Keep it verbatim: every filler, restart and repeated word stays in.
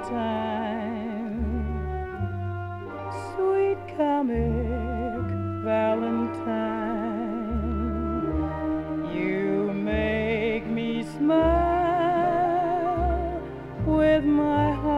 time. Sweet comic Valentine, you make me smile with my heart.